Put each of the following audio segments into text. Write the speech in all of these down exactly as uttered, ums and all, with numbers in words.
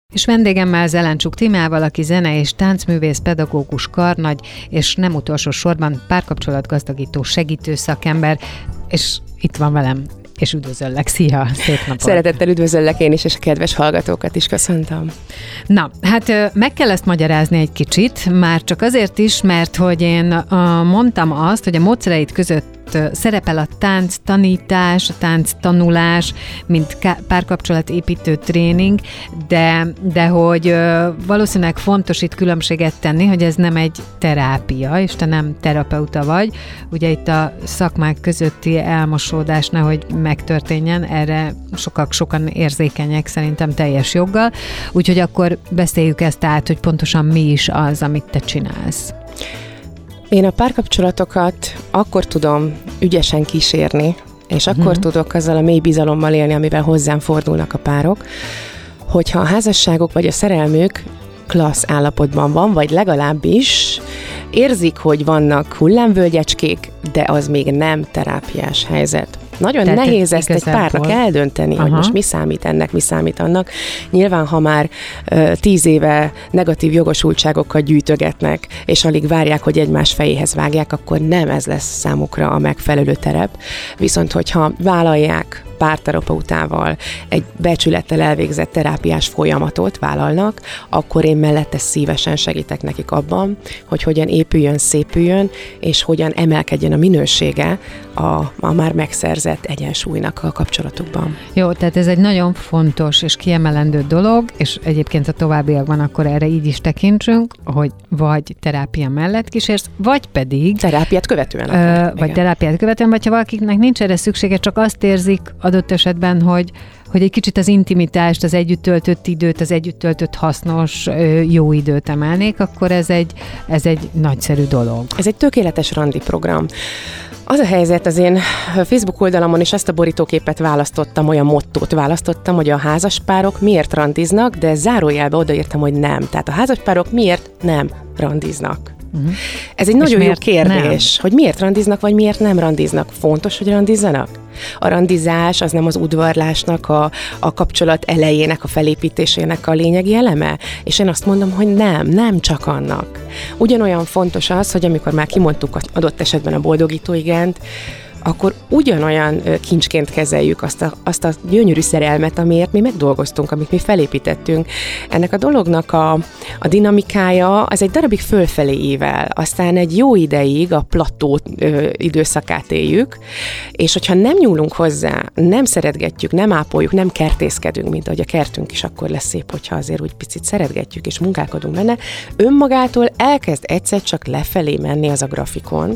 És vendégemmel Zelencsuk Tímával, aki zene- és táncművész, pedagógus, karnagy, és nem utolsó sorban párkapcsolatgazdagító segítő szakember, és itt van velem, és üdvözöllek. Szia, szép napot! Szeretettel üdvözöllek én is, és a kedves hallgatókat is köszöntöm. Na, hát meg kell ezt magyarázni egy kicsit, már csak azért is, mert hogy én mondtam azt, hogy a módszereid között szerepel a tánc tanítás, a tánc tanulás, mint párkapcsolatépítő tréning, de, de hogy valószínűleg fontos itt különbséget tenni, hogy ez nem egy terápia, és te nem terapeuta vagy. Ugye itt a szakmák közötti elmosódás nehogy megtörténjen, erre sokak sokan érzékenyek szerintem teljes joggal, úgyhogy akkor beszéljük ezt át, hogy pontosan mi is az, amit te csinálsz. Én a párkapcsolatokat akkor tudom ügyesen kísérni, és akkor hmm. tudok azzal a mély bizalommal élni, amivel hozzám fordulnak a párok, hogyha a házasságok vagy a szerelmük klassz állapotban van, vagy legalábbis érzik, hogy vannak hullámvölgyecskék, de az még nem terápiás helyzet. Nagyon Tehát nehéz ezt egy párnak eldönteni, Aha. hogy most mi számít ennek, mi számít annak. Nyilván, ha már uh, tíz éve negatív jogosultságokat gyűjtögetnek, és alig várják, hogy egymás fejéhez vágják, akkor nem ez lesz számukra a megfelelő terep. Viszont, hogyha vállalják párterapeutával egy becsülettel elvégzett terápiás folyamatot vállalnak, akkor én mellette szívesen segítek nekik abban, hogy hogyan épüljön, szépüljön, és hogyan emelkedjen a minősége a, a már megszerzett egyensúlynak a kapcsolatukban. Jó, tehát ez egy nagyon fontos és kiemelendő dolog, és egyébként a továbbiakban akkor erre így is tekintsünk, hogy vagy terápia mellett kísérsz, vagy pedig... Terápiát követően. Ö, akár, vagy igen. terápiát követően, vagy ha valakinek nincs erre szüksége, csak azt érzik adott esetben, hogy, hogy egy kicsit az intimitást, az együtt töltött időt, az együtt töltött hasznos, jó időt emelnék, akkor ez egy, ez egy nagyszerű dolog. Ez egy tökéletes randi program. Az a helyzet, az én Facebook oldalamon is ezt a borítóképet választottam, olyan mottót választottam, hogy a házaspárok miért randiznak, de zárójelbe odaírtam, hogy nem. Tehát a házaspárok miért nem randiznak. Uh-huh. Ez egy És nagyon jó kérdés, nem? hogy miért randiznak, vagy miért nem randiznak. Fontos, hogy randizzanak? A randizás az nem az udvarlásnak, a, a kapcsolat elejének, a felépítésének a lényegi eleme? És én azt mondom, hogy nem, nem csak annak. Ugyanolyan fontos az, hogy amikor már kimondtuk adott esetben a boldogító igent, akkor ugyanolyan kincsként kezeljük azt a, azt a gyönyörű szerelmet, amiért mi megdolgoztunk, amit mi felépítettünk. Ennek a dolognak a, a dinamikája az egy darabig fölfelé ível, aztán egy jó ideig a plató ö, időszakát éljük, és hogyha nem nyúlunk hozzá, nem szeretgetjük, nem ápoljuk, nem kertészkedünk, mint ahogy a kertünk is akkor lesz szép, hogyha azért úgy picit szeretgetjük és munkálkodunk benne, önmagától elkezd egyszer csak lefelé menni az a grafikon,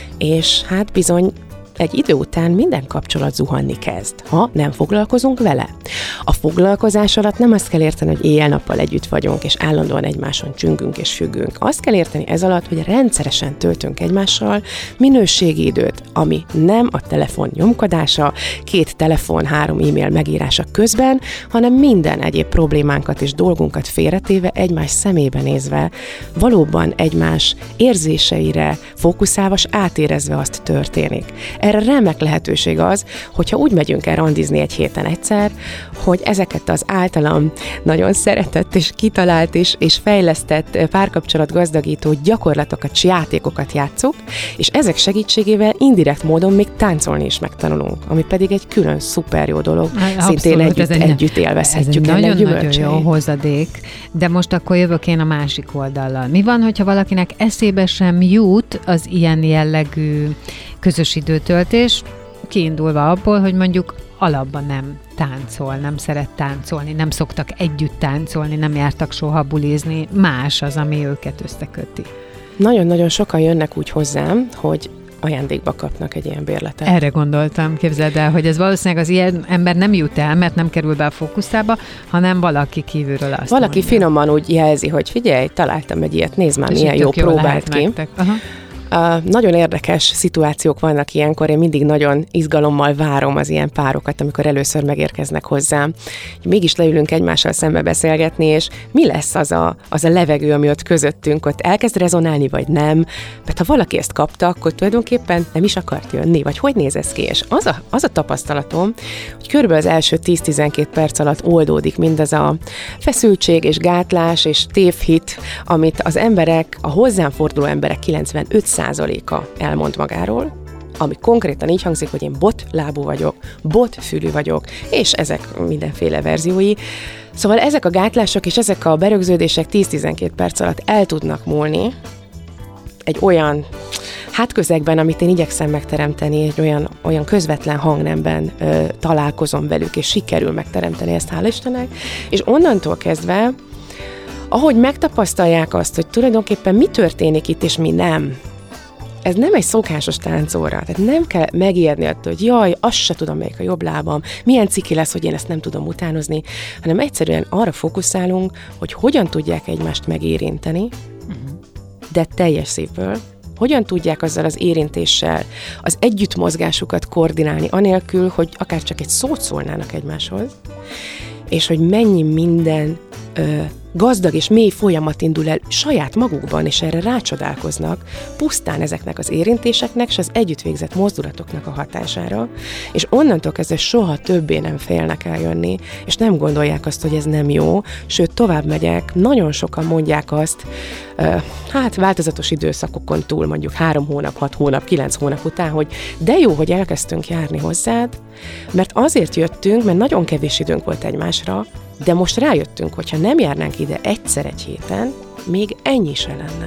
és hát bizony egy idő után minden kapcsolat zuhanni kezd, ha nem foglalkozunk vele. A foglalkozás alatt nem azt kell érteni, hogy éjjel-nappal együtt vagyunk, és állandóan egymáson csüngünk és függünk. Azt kell érteni ez alatt, hogy rendszeresen töltünk egymással minőségi időt, ami nem a telefon nyomkodása, két telefon, három e-mail megírása közben, hanem minden egyéb problémánkat és dolgunkat félretéve, egymás szemébe nézve, valóban egymás érzéseire fókuszálva, és átérezve azt történik. Erre remek lehetőség az, hogyha úgy megyünk el randizni egy héten egyszer, hogy ezeket az általam nagyon szeretett és kitalált és, és fejlesztett párkapcsolat gazdagító gyakorlatokat, játékokat játszuk, és ezek segítségével indirekt módon még táncolni is megtanulunk, ami pedig egy külön szuper jó dolog. Abszolút, szintén együtt, egy, együtt élvezhetjük. Ez egy nagyon-nagyon jó hozadék, de most akkor jövök én a másik oldallal. Mi van, hogyha valakinek eszébe sem jut az ilyen jellegű közös időtöltés, kiindulva abból, hogy mondjuk alapban nem táncol, nem szeret táncolni, nem szoktak együtt táncolni, nem jártak soha bulizni, más az, ami őket összeköti. Nagyon-nagyon sokan jönnek úgy hozzám, hogy ajándékba kapnak egy ilyen bérletet. Erre gondoltam, képzeld el, hogy ez valószínűleg az ilyen ember nem jut el, mert nem kerül be a fókuszába, hanem valaki kívülről azt Valaki mondja. Finoman úgy jelzi, hogy figyelj, találtam egy ilyet, nézd már, milyen jó, próbált ki. Aha. Uh, nagyon érdekes szituációk vannak ilyenkor, én mindig nagyon izgalommal várom az ilyen párokat, amikor először megérkeznek hozzám. Mégis leülünk egymással szembe beszélgetni, és mi lesz az a, az a levegő, ami ott közöttünk, ott elkezd rezonálni, vagy nem, mert ha valaki ezt kapta, akkor tulajdonképpen nem is akart jönni, vagy hogy néz ez ki? És az a, az a tapasztalatom, hogy körülbelül az első tíz-tizenkét perc alatt oldódik mindaz a feszültség és gátlás és tévhit, amit az emberek, a hozzám forduló emberek kilencvenöt százaléka elmond magáról, ami konkrétan így hangzik, hogy én bot lábú vagyok, bot fülű vagyok, és ezek mindenféle verziói. Szóval ezek a gátlások és ezek a berögződések tíz-tizenkét perc alatt el tudnak múlni egy olyan hátközegben, amit én igyekszem megteremteni, egy olyan, olyan közvetlen hangnemben ö, találkozom velük, és sikerül megteremteni ezt, hála Istennek, és onnantól kezdve, ahogy megtapasztalják azt, hogy tulajdonképpen mi történik itt, és mi nem, ez nem egy szokásos táncóra, tehát nem kell megijedni attól, hogy jaj, azt se tudom, melyik a jobb lábam, milyen ciki lesz, hogy én ezt nem tudom utánozni, hanem egyszerűen arra fókuszálunk, hogy hogyan tudják egymást megérinteni, uh-huh. de teljes szívből, hogyan tudják azzal az érintéssel az együttmozgásukat koordinálni, anélkül, hogy akár csak egy szót szólnának egymáshoz, és hogy mennyi minden ö, gazdag és mély folyamat indul el saját magukban, és erre rácsodálkoznak, pusztán ezeknek az érintéseknek, és az együtt végzett mozdulatoknak a hatására, és onnantól kezdve soha többé nem félnek eljönni, és nem gondolják azt, hogy ez nem jó, sőt, tovább megyek, nagyon sokan mondják azt, uh, hát változatos időszakokon túl, mondjuk három hónap, hat hónap, kilenc hónap után, hogy de jó, hogy elkezdtünk járni hozzád, mert azért jöttünk, mert nagyon kevés időnk volt egymásra, de most rájöttünk, hogyha nem járnánk ide egyszer egy héten, még ennyi se lenne.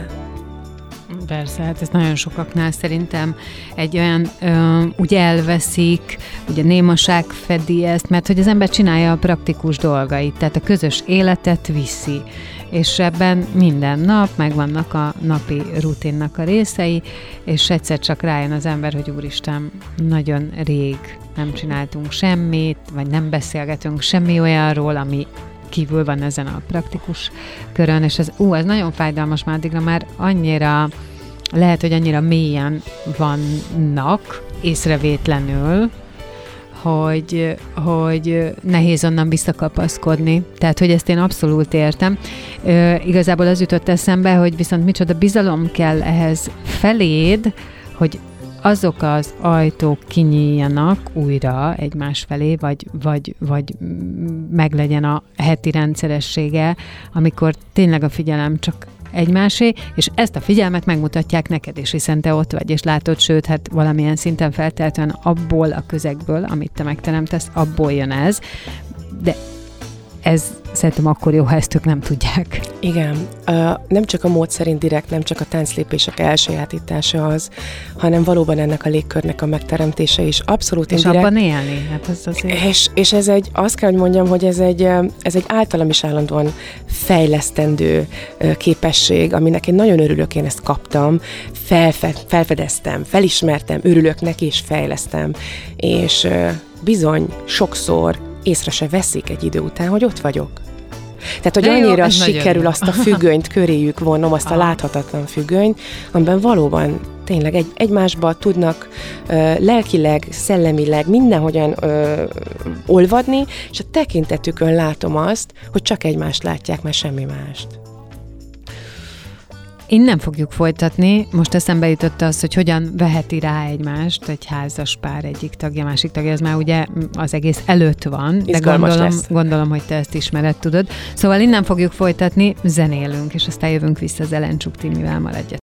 Persze, hát ez nagyon sokaknál szerintem egy olyan, ö, úgy elveszik, ugye némaság fedi ezt, mert hogy az ember csinálja a praktikus dolgait, tehát a közös életet viszi, és ebben minden nap megvannak a napi rutinnak a részei, és egyszer csak rájön az ember, hogy úristen, nagyon rég nem csináltunk semmit, vagy nem beszélgetünk semmi olyanról, ami kívül van ezen a praktikus körön, és ez, ú, ez nagyon fájdalmas, már addigra már annyira, lehet, hogy annyira mélyen vannak észrevétlenül, hogy, hogy nehéz onnan visszakapaszkodni. Tehát, hogy ezt én abszolút értem. Ö, igazából az jutott eszembe, hogy viszont micsoda bizalom kell ehhez feléd, hogy azok az ajtók kinyíljanak újra egymás felé, vagy, vagy, vagy meglegyen a heti rendszeressége, amikor tényleg a figyelem csak egymásé, és ezt a figyelmet megmutatják neked is, hiszen te ott vagy, és látod, sőt, hát valamilyen szinten feltétlenül abból a közegből, amit te megteremtesz, abból jön ez, de ez szerintem akkor jó, ha ezt ők nem tudják. Igen. Uh, nem csak a módszerint direkt, nem csak a tánclépések elsajátítása az, hanem valóban ennek a légkörnek a megteremtése is abszolút és indirekt. És abban élni. Hát ez azért... és, és ez egy, azt kell, hogy mondjam, hogy ez egy, ez egy általam is állandóan fejlesztendő képesség, aminek én nagyon örülök, én ezt kaptam, felfe, felfedeztem, felismertem, örülök neki, és fejlesztem. És bizony sokszor észre se veszik egy idő után, hogy ott vagyok. Tehát, hogy annyira jó, sikerül azt a függönyt köréjük vonnom, azt a láthatatlan függönyt, amiben valóban tényleg egy, egymásba tudnak ö, lelkileg, szellemileg mindenhogyan ö, olvadni, és a tekintetükön látom azt, hogy csak egymást látják, már semmi mást. Innen fogjuk folytatni. Most eszembe jutott az, hogy hogyan veheti rá egymást egy házas pár egyik tagja, másik tagja, ez már ugye az egész előtt van, de gondolom, gondolom, hogy te ezt ismered, tudod. Szóval innen fogjuk folytatni, zenélünk, és aztán jövünk vissza Zelencsuk Timivel, maradjatok.